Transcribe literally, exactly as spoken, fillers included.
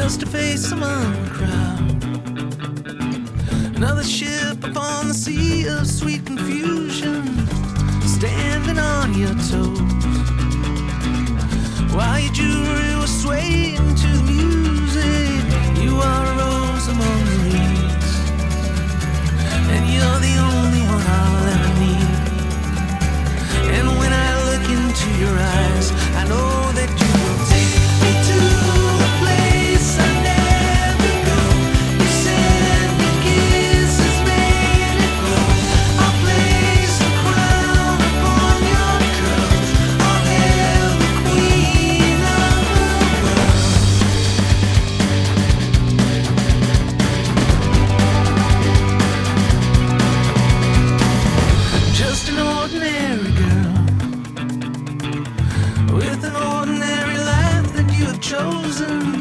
just a face among the crowd. Another ship upon the sea of sweet confusion, standing on your toes, while your jewelry was swaying to the music. You are a rose among the leaves, and you're the only one I'll ever need. And when I look into your eyes, I know that you will take me to a place I never go. You send me kisses, made it glow. I'll place a crown upon your curls. I'll hail the queen of the world. Just an ordinary girl with an ordinary life that you have chosen.